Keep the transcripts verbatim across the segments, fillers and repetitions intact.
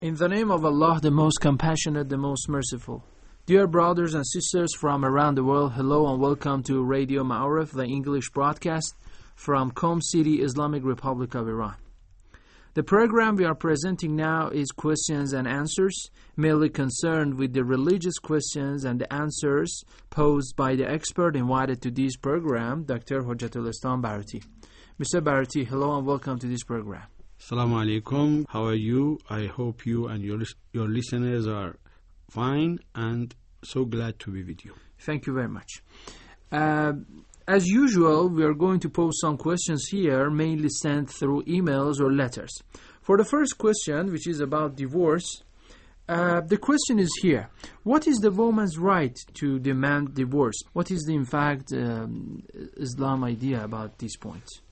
In the name of Allah, the most compassionate, the most merciful. Dear brothers and sisters from around the world, hello and welcome to Radio Ma'arif, the English broadcast from Qom City, Islamic Republic of Iran. The program we are presenting now is questions and answers, mainly concerned with the religious questions and the answers posed by the expert invited to this program, Doctor Hujjatul Islam Bharati. Mister Bharati, hello and welcome to this program. Assalamu alaikum. How are you? I hope you and your your listeners are fine and so glad to be with you. Thank you very much. Uh, as usual, we are going to pose some questions here, mainly sent through emails or letters. For the first question, which is about divorce, uh, the question is here. What is the woman's right to demand divorce? What is the, in fact, um, Islam idea about these points?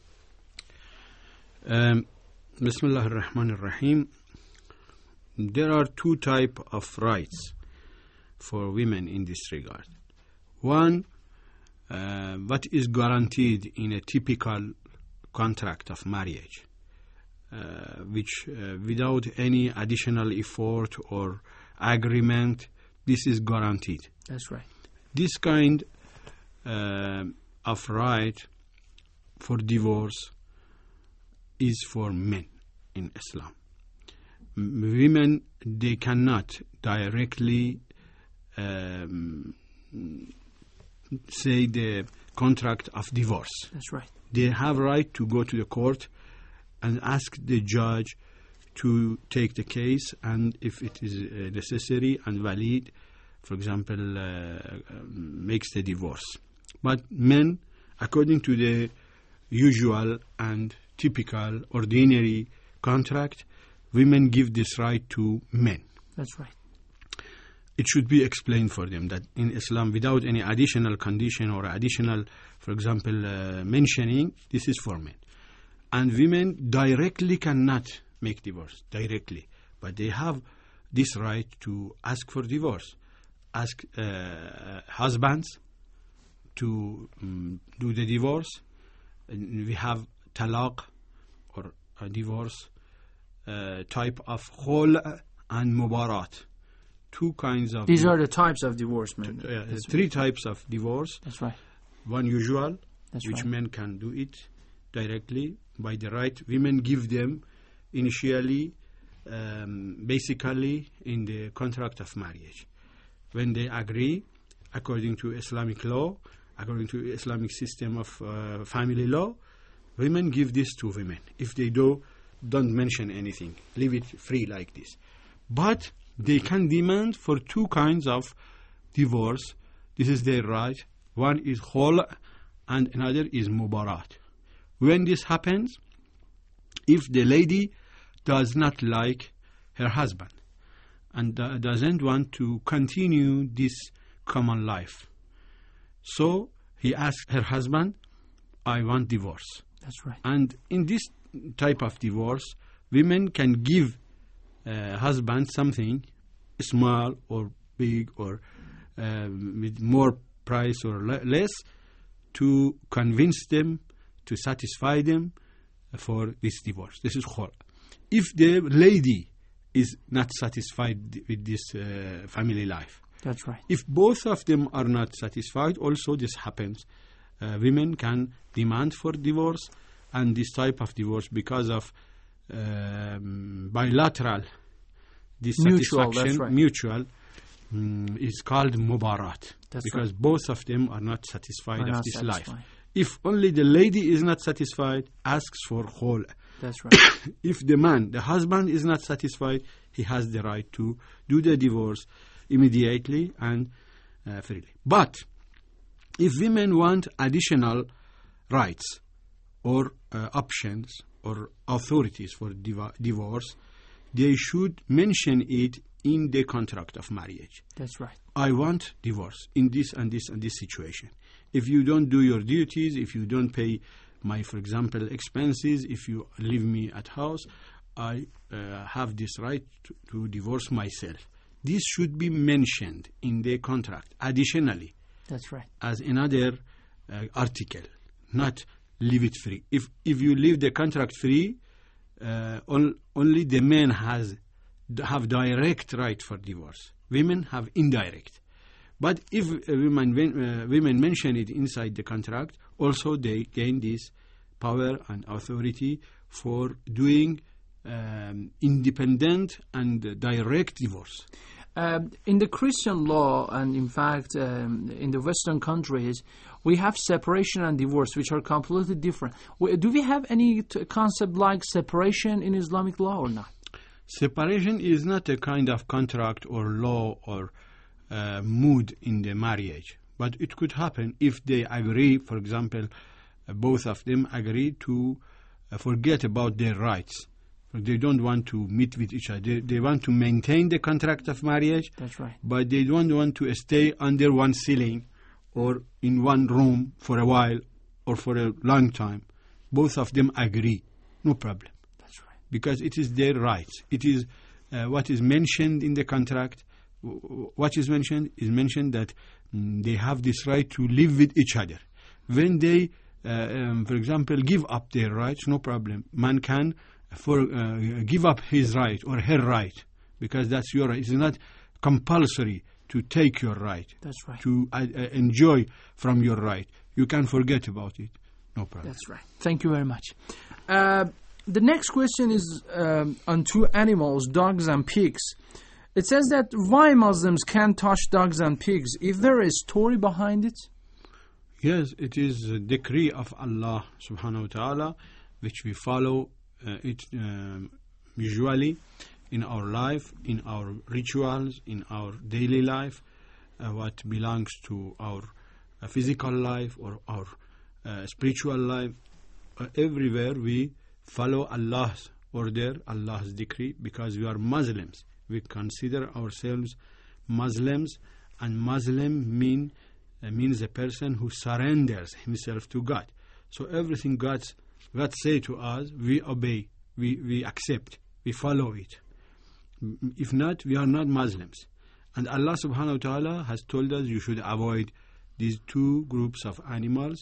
Um, Bismillah ar-Rahman ar-Rahim. There are two types of rights for women in this regard. One, uh, what is guaranteed in a typical contract of marriage, uh, which uh, without any additional effort or agreement, this is guaranteed. That's right. This kind uh, of right for divorce is for men in Islam. M- women, they cannot directly um, say the contract of divorce. That's right. They have right to go to the court and ask the judge to take the case, and if it is uh, necessary and valid, for example, uh, makes the divorce. But men, according to the usual and typical, ordinary contract, women give this right to men. That's right. It should be explained for them that in Islam, without any additional condition or additional, for example, uh, mentioning, this is for men. And women directly cannot make divorce, directly. But they have this right to ask for divorce. Ask uh, husbands to um, do the divorce. And we have talaq, or a divorce uh, type of khul and mubarat. Two kinds of... These are the types of divorce, man. Uh, three types of divorce. That's right. One usual, That's which right. men can do it directly by the right. Women give them initially, um, basically in the contract of marriage. When they agree, according to Islamic law, according to Islamic system of uh, family law, women give this to women. If they do, don't mention anything. Leave it free like this. But they can demand for two kinds of divorce. This is their right. One is khul and another is mubarat. When this happens, if the lady does not like her husband and uh, doesn't want to continue this common life, so he asks her husband, I want divorce. That's right. And in this type of divorce, women can give uh, husband something small or big or uh, with more price or le- less to convince them, to satisfy them for this divorce. This is khul. If the lady is not satisfied with this uh, family life, That's right. if both of them are not satisfied, also this happens. Uh, women can demand for divorce, and this type of divorce, because of um, bilateral dissatisfaction, Mutual, that's right. mutual, um, is called mubarat, That's because right. both of them are not satisfied Are of not this satisfied. life. If only the lady is not satisfied, asks for khul. That's right. If the man, the husband, is not satisfied, he has the right to do the divorce immediately and uh, freely. But if women want additional rights or uh, options or authorities for div- divorce, they should mention it in the contract of marriage. That's right. I want divorce in this and this and this situation. If you don't do your duties, if you don't pay my, for example, expenses, if you leave me at house, I uh, have this right to, to divorce myself. This should be mentioned in the contract additionally. That's right. As another uh, article, not leave it free. If if you leave the contract free, uh, on, only the man has d- have direct right for divorce. Women have indirect. But if uh, women, uh, women mention it inside the contract, also they gain this power and authority for doing um, independent and uh, direct divorce. Uh, in the Christian law, and in fact um, in the Western countries, we have separation and divorce, which are completely different. We, do we have any t- concept like separation in Islamic law or not? Separation is not a kind of contract or law or uh, mood in the marriage, but it could happen if they agree, for example, uh, both of them agree to uh, forget about their rights. They don't want to meet with each other. They, they want to maintain the contract of marriage. That's right. But they don't want to stay under one ceiling or in one room for a while or for a long time. Both of them agree. No problem. That's right. Because it is their rights. It is uh, what is mentioned in the contract. What is mentioned is mentioned that mm, they have this right to live with each other. When they, uh, um, for example, give up their rights, no problem. Man can for uh, give up his right or her right, because that's your right. It's not compulsory to take your right. That's right. To uh, uh, enjoy from your right. You can forget about it. No problem. That's right. Thank you very much. Uh, the next question is um, on two animals, dogs and pigs. It says that why Muslims can't touch dogs and pigs. Is there a story behind it? Yes, it is a decree of Allah subhanahu wa ta'ala, which we follow uh, it um, usually in our life, in our rituals, in our daily life, uh, what belongs to our uh, physical life or our uh, spiritual life. Uh, everywhere we follow Allah's order, Allah's decree, because we are Muslims. We consider ourselves Muslims, and Muslim mean, uh, means a person who surrenders himself to God. So everything God's, God say to us, we obey, we, we accept, we follow it. If not, we are not Muslims. And Allah subhanahu wa ta'ala has told us you should avoid these two groups of animals,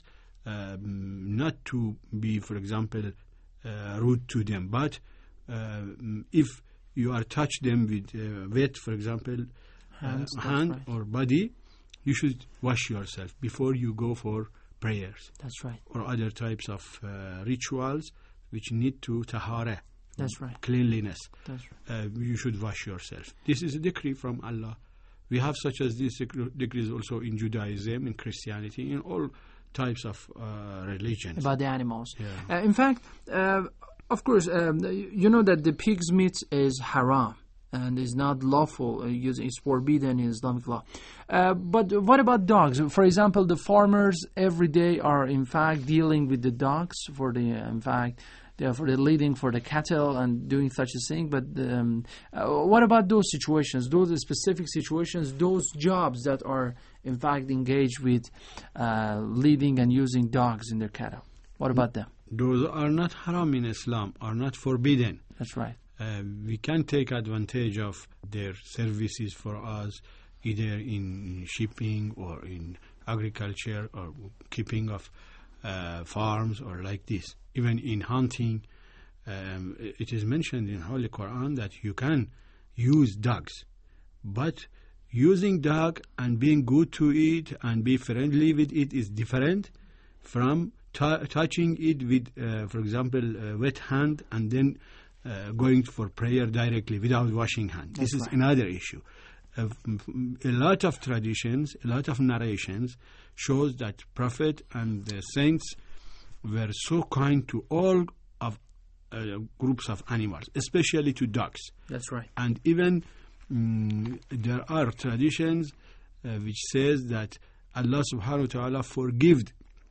um, not to be, for example, uh, rude to them, but uh, if you are touch them with uh, wet, for example, Hands, uh, hand right. or body, you should wash yourself before you go for prayers. That's right. Or other types of uh, rituals which need to tahara. That's right. Cleanliness. That's right. Uh, you should wash yourself. This is a decree from Allah. We have such as these decrees also in Judaism, in Christianity, in all types of uh, religions. About the animals. Yeah. Uh, in fact, uh, of course, um, you know that the pig's meat is haram and is not lawful. Uh, it's forbidden in Islamic law. Uh, but what about dogs? For example, the farmers every day are in fact dealing with the dogs for the, in fact, they are for the leading for the cattle and doing such a thing. But um, uh, what about those situations, those specific situations, those jobs that are in fact engaged with uh, leading and using dogs in their cattle? What about them? Those are not haram in Islam, are not forbidden. That's right. Uh, we can take advantage of their services for us, either in shipping or in agriculture or keeping of uh, farms or like this. Even in hunting, um, it is mentioned in Holy Quran that you can use dogs. But using dog and being good to it and be friendly with it is different from t- touching it with, uh, for example, uh, wet hand and then uh, going for prayer directly without washing hands. This That's is right. another issue. Uh, a lot of traditions, a lot of narrations shows that Prophet and the saints were so kind to all of uh, groups of animals, especially to dogs. That's right. And even um, there are traditions uh, which says that Allah subhanahu wa ta'ala forgived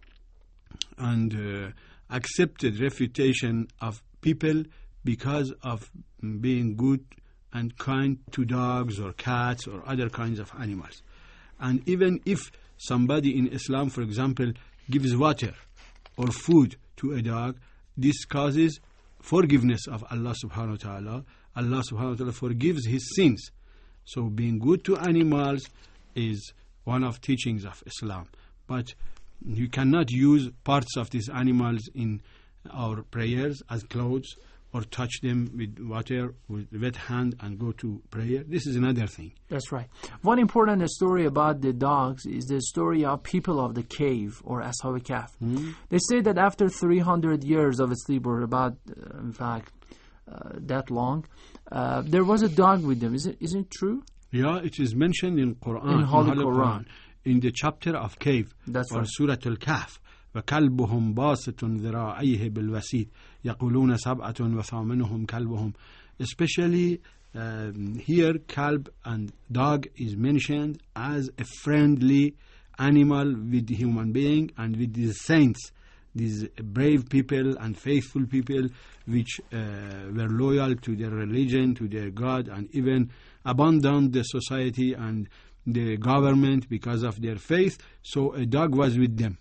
and uh, accepted refutation of people because of being good and kind to dogs or cats or other kinds of animals. And even if somebody in Islam, for example, gives water or food to a dog, this causes forgiveness of Allah subhanahu wa ta'ala. Allah subhanahu wa ta'ala forgives his sins. So being good to animals is one of teachings of Islam. But you cannot use parts of these animals in our prayers as clothes or touch them with water, with wet hand, and go to prayer. This is another thing. That's right. One important story about the dogs is the story of people of the cave, or Ashab Kahf. Mm-hmm. They say that after three hundred years of sleep, or about, uh, in fact, uh, that long, uh, there was a dog with them. Is it, isn't it true? Yeah, it is mentioned in Quran, in Holy in Quran. Quran, in the chapter of cave, That's or right. Surah Al-Kahf. وكلبهم باسط ذراعيه بالوسيد يقولون سبعة وثامنهم كلبهم. Especially um, here, kalb and dog is mentioned as a friendly animal with the human being and with the saints, these brave people and faithful people which uh, were loyal to their religion, to their God, and even abandoned the society and the government because of their faith. So a dog was with them.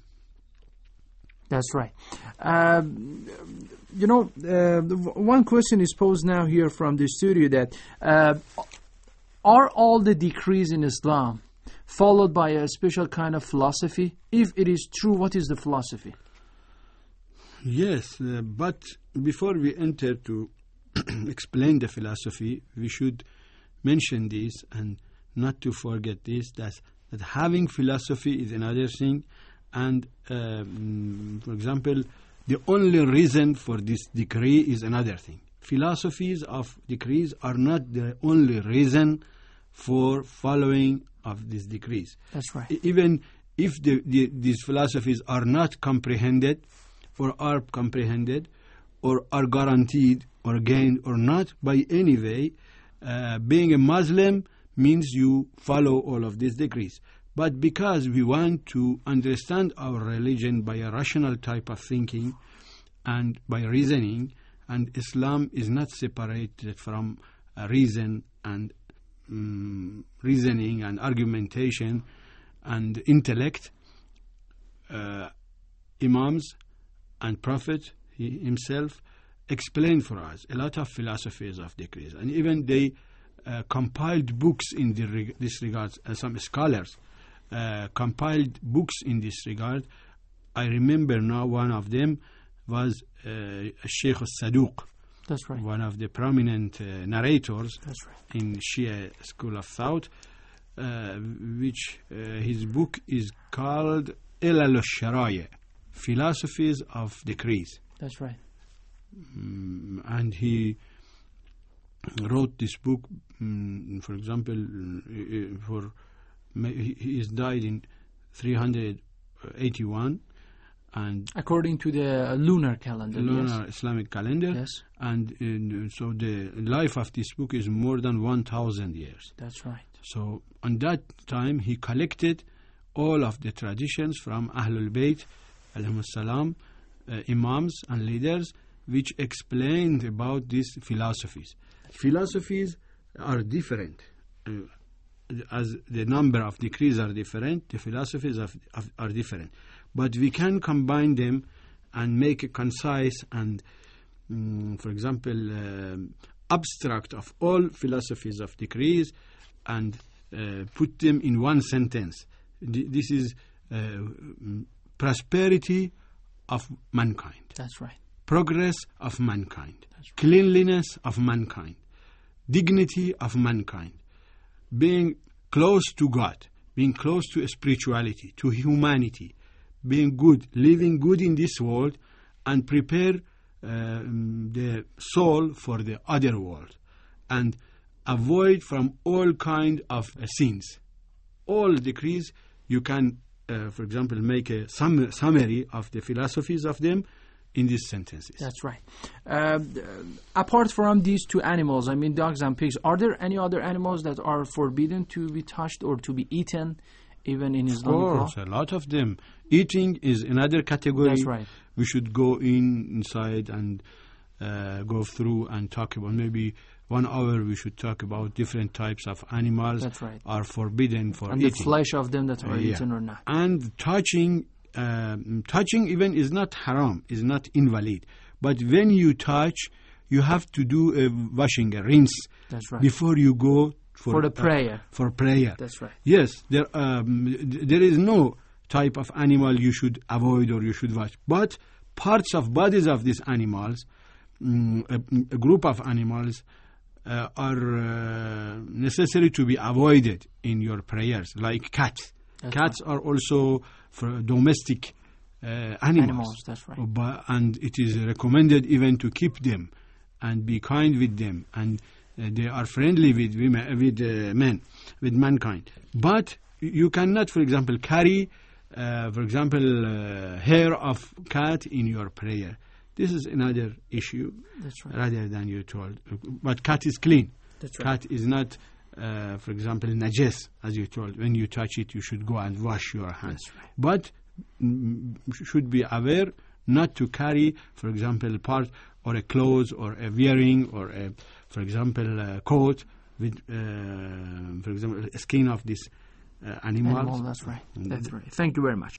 That's right. Uh, you know, uh, one question is posed now here from the studio that uh, are all the decrees in Islam followed by a special kind of philosophy? If it is true, what is the philosophy? Yes, uh, but before we enter to explain the philosophy, we should mention this and not to forget this, that, that having philosophy is another thing. And, um, for example, the only reason for this decree is another thing. Philosophies of decrees are not the only reason for following of these decrees. That's right. Even if the, the, these philosophies are not comprehended, or are comprehended, or are guaranteed, or gained, or not by any way, uh, being a Muslim means you follow all of these decrees. But because we want to understand our religion by a rational type of thinking and by reasoning, and Islam is not separated from uh, reason and um, reasoning and argumentation and intellect, uh, Imams and Prophet he himself explained for us a lot of philosophies of decrees, and even they uh, compiled books in the reg this regard. Uh, some scholars Uh, compiled books in this regard. I remember now one of them was uh, Sheikh al-Saduq. That's right. One of the prominent uh, narrators. That's right. In Shia school of thought, uh, which uh, his book is called Ilal al-Sharaya, Philosophies of Decrees. That's right. Um, and he wrote this book, um, for example, uh, for he is died in three hundred eighty-one, and according to the lunar calendar, lunar yes. Islamic calendar. Yes. And uh, so the life of this book is more than one thousand years. That's right. So on that time he collected all of the traditions from Ahlul Bayt, alayhimus salam, uh, imams and leaders, which explained about these philosophies. Philosophies are different. Uh, As the number of decrees are different, the philosophies of, of, are different. But we can combine them and make a concise and, um, for example, um, abstract of all philosophies of decrees and uh, put them in one sentence. D this is uh, prosperity of mankind. That's right. Progress of mankind. That's right. Cleanliness of mankind. Dignity of mankind. Being close to God, being close to spirituality, to humanity, being good, living good in this world, and prepare uh, the soul for the other world, and avoid from all kind of uh, sins. All decrees, you can, uh, for example, make a sum summary of the philosophies of them in these sentences. That's right. Uh, apart from these two animals, I mean dogs and pigs, are there any other animals that are forbidden to be touched or to be eaten, even in Islamic law? Of course, a lot of them. Eating is another category. That's right. We should go in inside and uh, go through and talk about, maybe one hour we should talk about different types of animals. That's right. Are forbidden for and eating. And the flesh of them that are uh, yeah. eaten or not. And touching Um, touching even is not haram, is not invalid. But when you touch, you have to do a washing, a rinse. That's right. Before you go for, for the prayer. Uh, for prayer. That's right. Yes, there um, there is no type of animal you should avoid or you should wash. But parts of bodies of these animals, mm, a, a group of animals uh, are uh, necessary to be avoided in your prayers, like cats. That's Cats right. are also for domestic uh, animals. Animals, that's right. But, and it is recommended even to keep them and be kind with them, and uh, they are friendly with women, with uh, men, with mankind. But you cannot, for example, carry, uh, for example, uh, hair of cat in your prayer. This is another issue. That's right. Rather than you told. But cat is clean. That's right. Cat is not, uh, for example, najas, as you told. When you touch it, you should go and wash your hands. That's right. But mm, should be aware not to carry, for example, part or a clothes or a wearing or, a, for example, a coat with, uh, for example, a skin of this uh, animal. Animal, that's right. Mm-hmm. That's right. Thank you very much.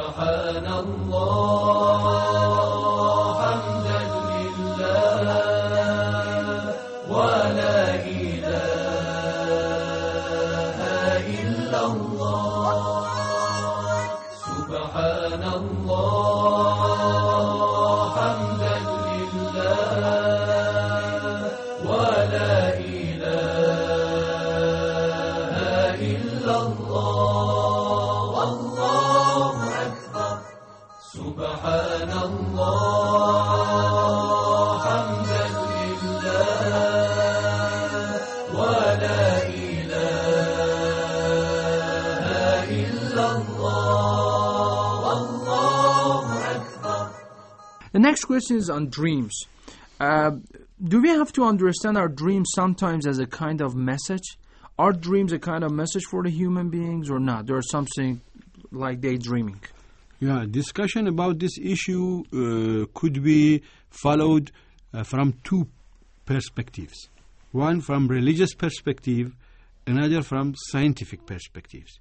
The next question is on dreams. Uh, do we have to understand our dreams sometimes as a kind of message? Are dreams a kind of message for the human beings or not? Or something like daydreaming? Yeah, discussion about this issue uh, could be followed uh, from two perspectives. One from religious perspective, another from scientific perspectives.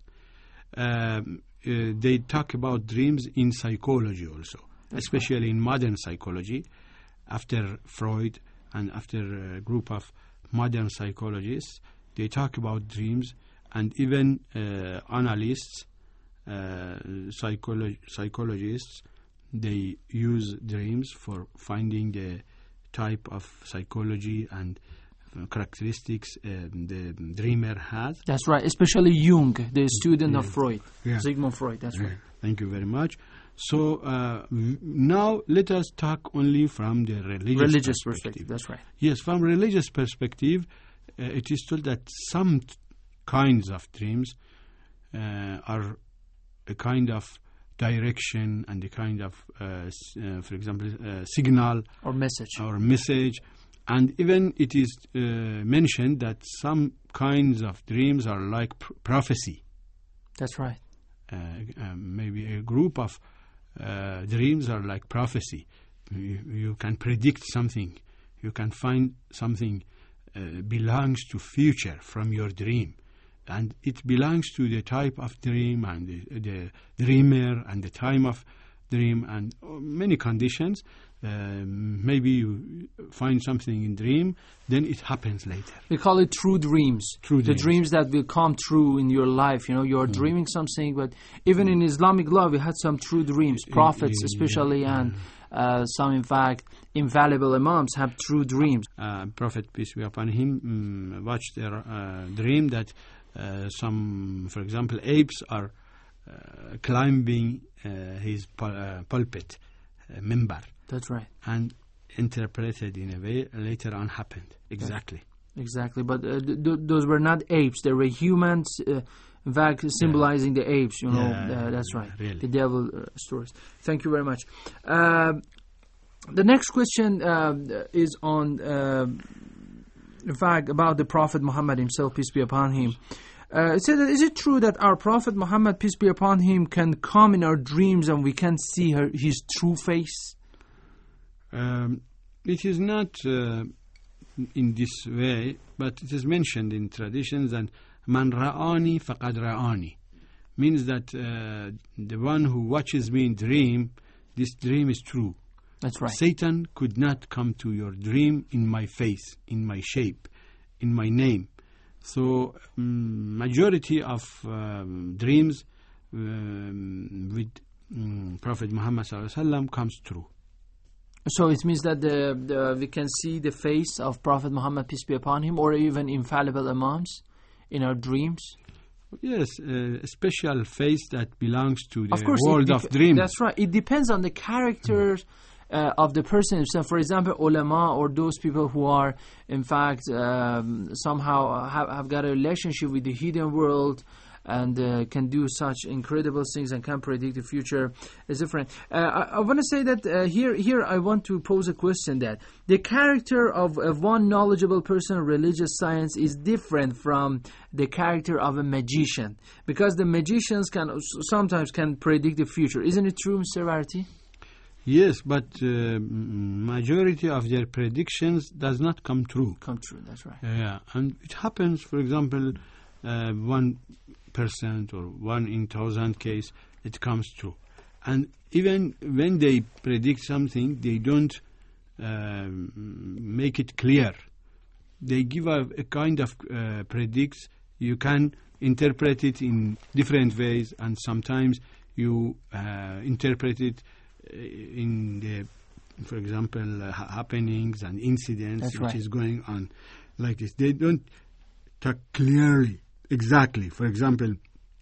Um, uh, they talk about dreams in psychology also. That's especially right. in modern psychology, after Freud and after a group of modern psychologists, they talk about dreams, and even uh, analysts, uh, psycholo- psychologists, they use dreams for finding the type of psychology and characteristics um, the dreamer has. That's right, especially Jung, the student yeah. of Freud, yeah. Sigmund Freud, that's yeah. right. Thank you very much. So uh, v- now let us talk only from the religious, religious perspective. perspective. That's right. Yes, from religious perspective, uh, it is told that some t- kinds of dreams uh, are a kind of direction and a kind of, uh, s- uh, for example, uh, signal or message. Or message. And even it is uh, mentioned that some kinds of dreams are like pr- prophecy. That's right. Uh, um, maybe a group of uh, dreams are like prophecy. You, you can predict something. You can find something uh, belongs to future from your dream. And it belongs to the type of dream and the, the dreamer and the time of dream and many conditions. Um, maybe you find something in dream, then it happens later. We call it true dreams. True the dreams. dreams that will come true in your life. You know, you're mm. dreaming something, but even mm. in Islamic law, we had some true dreams. Prophets, yeah, especially, yeah. and uh, some, in fact, invaluable imams have true dreams. Uh, Prophet, peace be upon him, um, watched a uh, dream that uh, some, for example, apes are uh, climbing uh, his pul- uh, pulpit uh, member. That's right. And interpreted in a way later on happened. Exactly. Yeah. Exactly. But uh, th- th- those were not apes. They were humans, uh, in fact, symbolizing yeah. the apes. You know, yeah, uh, that's right. Really. The devil uh, stories. Thank you very much. Uh, the next question uh, is on, uh, in fact, about the Prophet Muhammad himself, peace be upon him. Uh, it said, is it true that our Prophet Muhammad, peace be upon him, can come in our dreams and we can see her, his true face? Um, it is not uh, in this way, but it is mentioned in traditions that man ra'ani faqad ra'ani means that uh, the one who watches me in dream, this dream is true. That's right. Satan could not come to your dream in my face, in my shape, in my name. So um, majority of um, dreams um, with um, Prophet Muhammad sallallahu alaihi wasallam comes true. So it means that the, the we can see the face of Prophet Muhammad, peace be upon him, or even infallible imams in our dreams. Yes, uh, a special face that belongs to the Of course, world it of dep- dreams. That's right. It depends on the character uh, of the person himself. For example, ulama, or those people who are, in fact, um, somehow have, have got a relationship with the hidden world and uh, can do such incredible things and can predict the future, is different. Uh, I, I want to say that uh, here, here I want to pose a question that the character of, of one knowledgeable person in religious science is different from the character of a magician, because the magicians can sometimes can predict the future. Isn't it true, Mister Varty? Yes, but uh, majority of their predictions does not come true. Come true, that's right. Yeah, and it happens, for example, uh, one percent or one in thousand case, it comes true. And even when they predict something, they don't uh, make it clear. They give a, a kind of uh, predicts. You can interpret it in different ways, and sometimes you uh, interpret it in the, for example, uh, happenings and incidents That's which right. is going on like this. They don't talk clearly. Exactly. For example,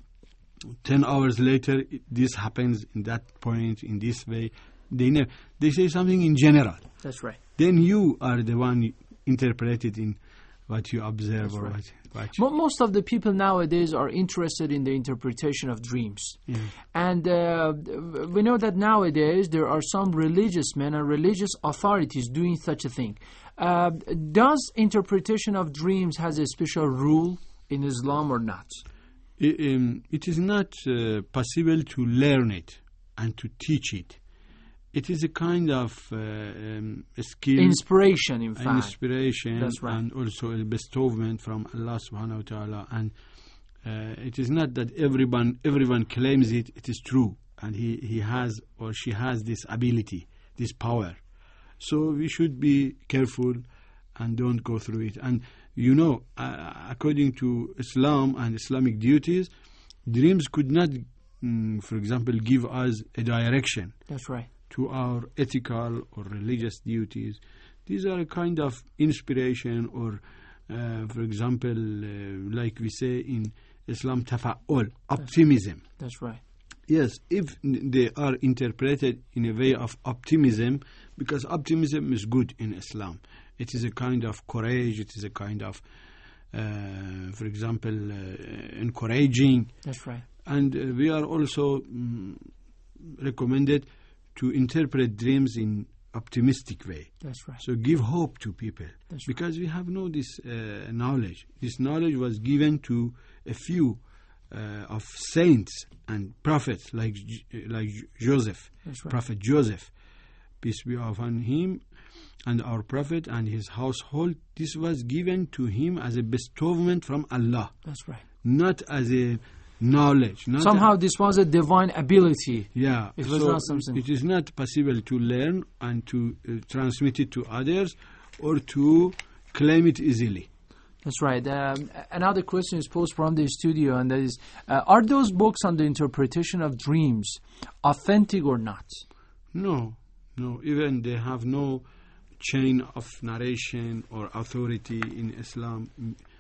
ten hours later, this happens in that point, in this way. They never, they say something in general. That's right. Then you are the one interpreted in what you observe. That's or right. what, what you, Mo- Most of the people nowadays are interested in the interpretation of dreams. yeah. And uh, we know that nowadays there are some religious men and religious authorities doing such a thing. Uh, does interpretation of dreams has a special rule in Islam or not? It, um, it is not uh, possible to learn it and to teach it. It is a kind of uh, um, a skill, Inspiration, in an fact. inspiration, That's right. and also a bestowment from Allah subhanahu wa ta'ala. And uh, it is not that everyone everyone claims it. It is true, and he, he has or she has this ability, this power. So we should be careful and don't go through it. And you know, uh, according to Islam and Islamic duties, dreams could not, mm, for example, give us a direction That's right. to our ethical or religious duties. These are a kind of inspiration or, uh, for example, uh, like we say in Islam, tafa'ul, optimism. That's right. Yes, if they are interpreted in a way of optimism, because optimism is good in Islam. It is a kind of courage, it is a kind of, uh, for example, uh, encouraging. That's right. And uh, we are also mm, recommended to interpret dreams in optimistic way. That's right. So give hope to people. That's because we have no this uh, knowledge. This knowledge was given to a few uh, of saints and prophets like like Joseph, That's right. Prophet Joseph, peace be upon him, and our prophet and his household. This was given to him as a bestowment from Allah, That's right. not as a knowledge. Not Somehow a, this was a divine ability. yeah, It was so not something- It is not possible to learn and to uh, transmit it to others or to claim it easily. That's right. Um, another question is posed from the studio, and that is, uh, are those books on the interpretation of dreams authentic or not? No, no. Even they have no chain of narration or authority in Islam.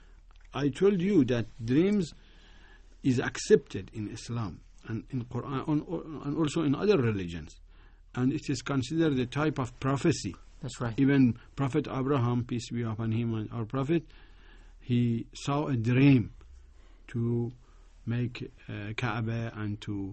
I told you that dreams is accepted in Islam and in Quran and also in other religions, and it is considered a type of prophecy. That's right. Even Prophet Abraham, peace be upon him and our prophet, he saw a dream to make uh, Kaaba and to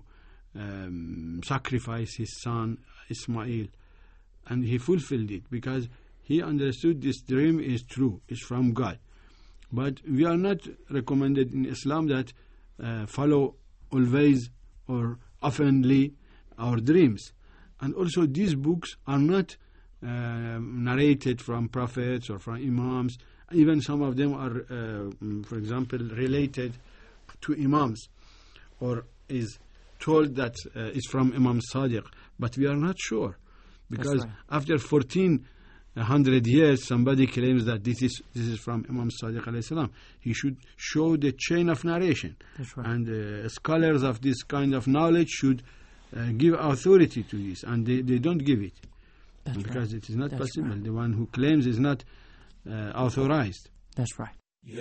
um, sacrifice his son Ismail, and he fulfilled it because he understood this dream is true, it's from God. But we are not recommended in Islam that uh, follow always or oftenly our dreams. And also these books are not uh, narrated from prophets or from imams. Even some of them are, uh, for example, related to imams or is told that uh, it's from Imam Sadiq. But we are not sure because right. after fourteen hundred years somebody claims that this is this is from Imam Sadiq alayhi salam. He should show the chain of narration. That's right. And uh, scholars of this kind of knowledge should uh, give authority to this, and they, they don't give it. That's because right. it is not That's possible. right. The one who claims is not uh, authorized. That's right.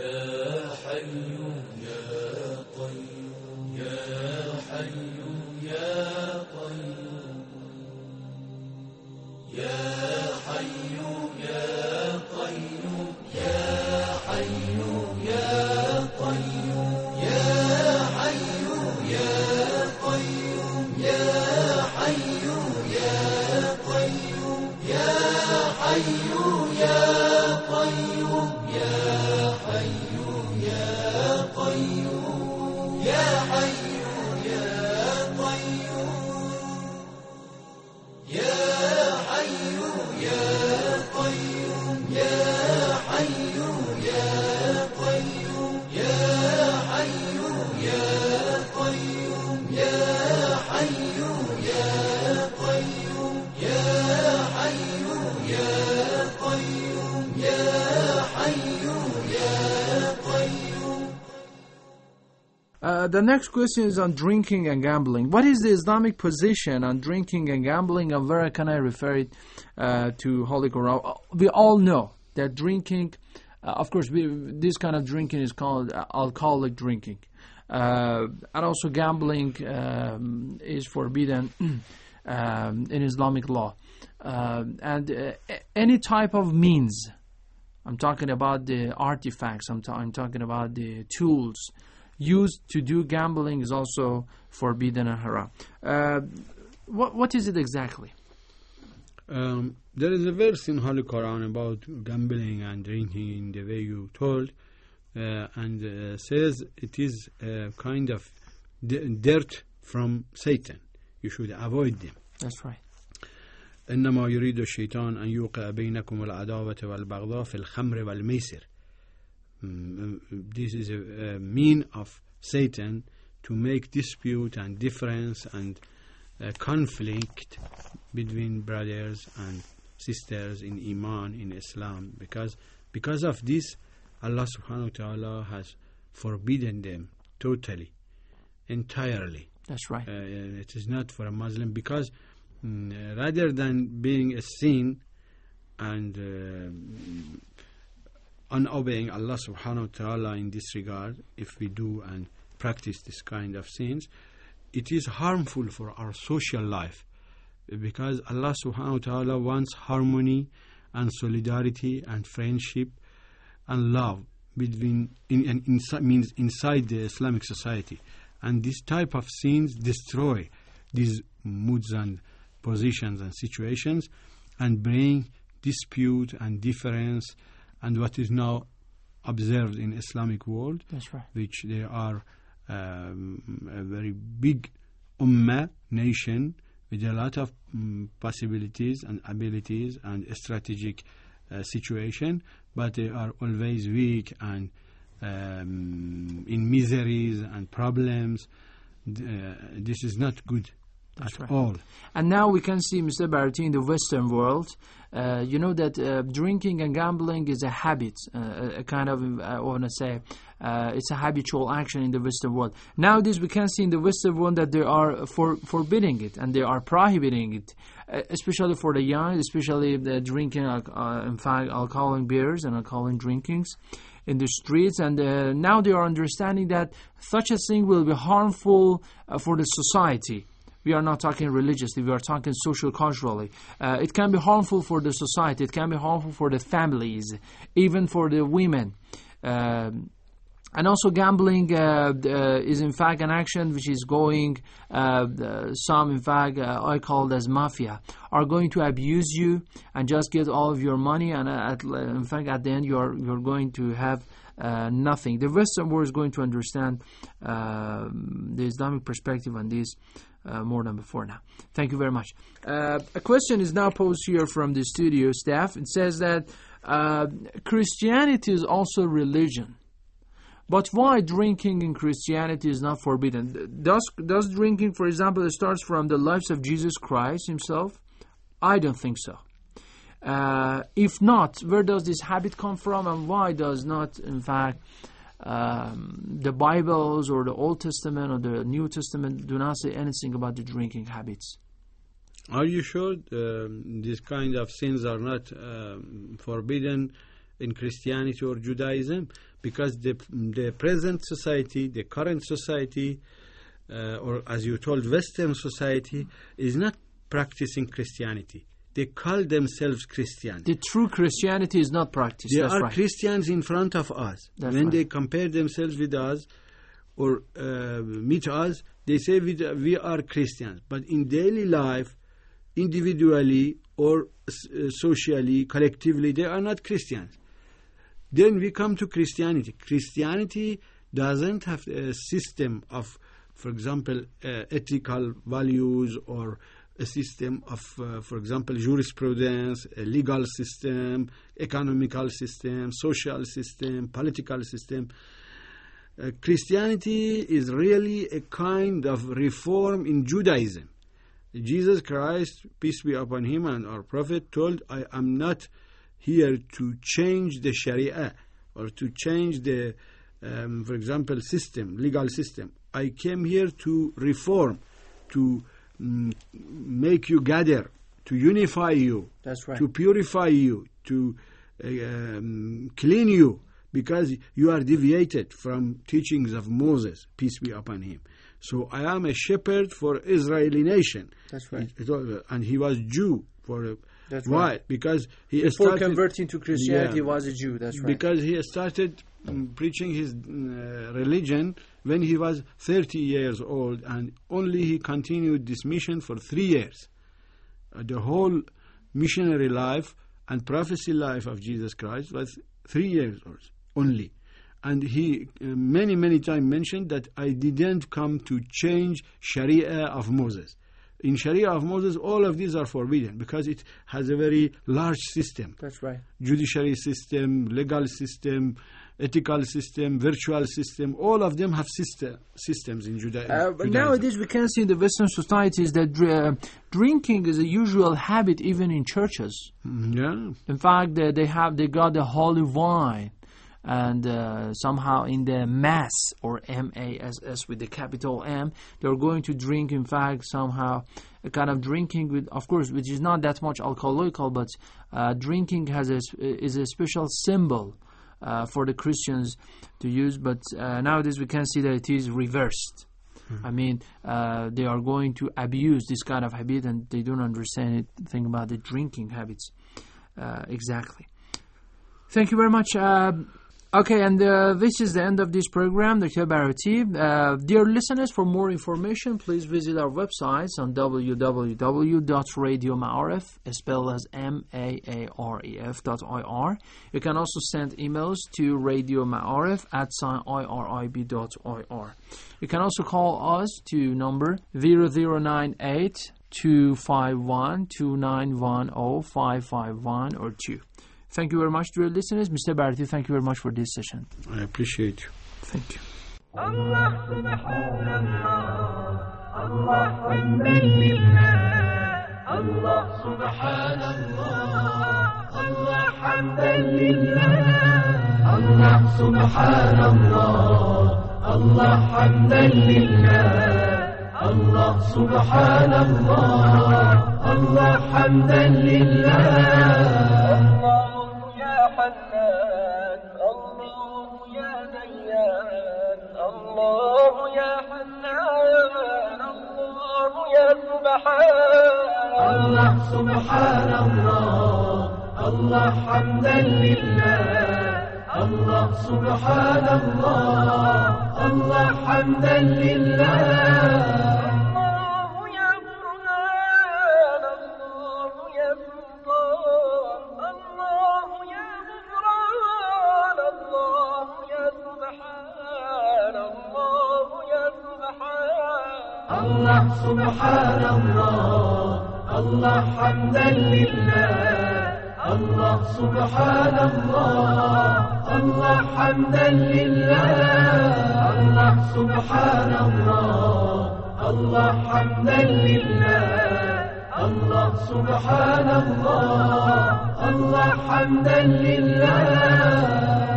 Uh, the next question is on drinking and gambling. What is the Islamic position on drinking and gambling, and where can I refer it uh, to Holy Quran? We all know that drinking, uh, of course, we, this kind of drinking is called uh, alcoholic drinking. Uh, and also gambling um, is forbidden um, in Islamic law. Uh, and uh, any type of means, I'm talking about the artifacts, I'm, ta- I'm talking about the tools used to do gambling is also forbidden and haram. Uh, what what is it exactly? Um, there is a verse in Holy Quran about gambling and drinking in the way you told, uh, and uh, says it is a kind of d- dirt from Satan. You should avoid them. That's right. إنما يريد الشيطان أن يوقع بينكم العداوة والبغضاء في الخمر والميسر. This is a, a mean of Satan to make dispute and difference and uh, conflict between brothers and sisters in Iman, in Islam. Because because of this, Allah subhanahu wa ta'ala has forbidden them totally, entirely. That's right. Uh, it is not for a Muslim, because mm, rather than being a sin and uh, unobeying Allah subhanahu wa ta'ala in this regard, if we do and practice this kind of sins, it is harmful for our social life, because Allah subhanahu wa ta'ala wants harmony and solidarity and friendship and love between in, in, inside, means inside the Islamic society. And this type of sins destroy these moods and positions and situations and bring dispute and difference, and what is now observed in Islamic world. That's right. Which they are um, a very big ummah nation with a lot of um, possibilities and abilities and strategic uh, situation, but they are always weak and um, in miseries and problems. Uh, this is not good. That's at right. all. And now we can see, Mister Bharati, in the Western world, uh, you know that uh, drinking and gambling is a habit, uh, a kind of, uh, I want to say, uh, it's a habitual action in the Western world. Nowadays we can see in the Western world that they are for, forbidding it and they are prohibiting it, uh, especially for the young, especially the drinking, uh, in fact, alcoholic beers and alcoholic drinkings in the streets. And uh, now they are understanding that such a thing will be harmful uh, for the society. We are not talking religiously, we are talking social culturally. Uh, it can be harmful for the society, it can be harmful for the families, even for the women. Uh, and also gambling uh, uh, is in fact an action which is going, uh, some in fact uh, I call it as mafia, are going to abuse you and just get all of your money, and at, in fact at the end you are you're going to have uh, nothing. The Western world is going to understand uh, the Islamic perspective on this Uh, more than before now. Thank you very much. Uh, a question is now posed here from the studio staff. It says that uh, Christianity is also religion. But why drinking in Christianity is not forbidden? Does, does drinking, for example, it starts from the lives of Jesus Christ himself? I don't think so. Uh, if not, where does this habit come from, and why does not, in fact, Um, the Bibles or the Old Testament or the New Testament do not say anything about the drinking habits? Are you sure um, these kind of sins are not um, forbidden in Christianity or Judaism? Because the, the present society, the current society, uh, or as you told, Western society, is not practicing Christianity. They call themselves Christians. The true Christianity is not practiced. They That's are right. Christians in front of us. That's when right. they compare themselves with us or uh, meet us, they say we, we are Christians. But in daily life, individually or uh, socially, collectively, they are not Christians. Then we come to Christianity. Christianity doesn't have a system of, for example, uh, ethical values or a system of, uh, for example, jurisprudence, a legal system, economical system, social system, political system. Uh, Christianity is really a kind of reform in Judaism. Jesus Christ, peace be upon him, and our prophet told, I am not here to change the Sharia or to change the, um, for example, system, legal system. I came here to reform, to um, make you gather, to unify you, That's right. to purify you, to uh, um, clean you, because you are deviated from teachings of Moses, peace be upon him. So I am a shepherd for Israeli nation. That's right. It, it, and he was Jew for a That's Why? right. Because he Before started, converting to Christianity, Yeah. he was a Jew. That's right. because he started um, preaching his uh, religion when he was thirty years old, and only he continued this mission for three years. Uh, the whole missionary life and prophecy life of Jesus Christ was three years only. And he uh, many, many times mentioned that I didn't come to change Sharia of Moses. In Sharia of Moses, all of these are forbidden because it has a very large system. That's right. Judiciary system, legal system, ethical system, virtual system. All of them have system, systems in Juda- Uh, Judaism. but nowadays, we can see in the Western societies that uh, drinking is a usual habit even in churches. Mm, yeah. In fact, they, they have they got the holy wine, and uh, somehow in the mass, or M A S S with the capital M, they're going to drink. In fact, somehow a kind of drinking with, of course, which is not that much alcoholical, but uh, drinking has a, is a special symbol uh, for the Christians to use. But uh, nowadays we can see that it is reversed. I mean, uh, they are going to abuse this kind of habit, and they don't understand anything about the drinking habits uh, exactly. Thank you very much. Uh, okay, and uh, this is the end of this program, Doctor Barati. Uh, dear listeners, for more information, please visit our websites on w w w dot radio ma'arif, spelled as M A A R E F dot I R. You can also send emails to radio ma'arif at I R I B dot I R. You can also call us to number zero zero nine eight, two five one, two nine one zero, five five one or two. Thank you very much, dear listeners. Mister Barati, thank you very much for this session. I appreciate you. Thank you. Allah subhanallah, Allah hamdalillah, Allah subhanallah, Allah hamdalillah, Allah subhanallah, Allah hamdalillah, Allah subhanallah, Allah hamdalillah. حنان الله يا ديان الله يا حنان الله يا سبحان الله سبحان الله الله حمدا لله الله سبحان الله الله حمدا لله الله سبحان الله الله حمدا لله الله سبحان الله الله حمدا لله الله سبحان الله الله حمدا لله الله سبحان الله الله حمدا لله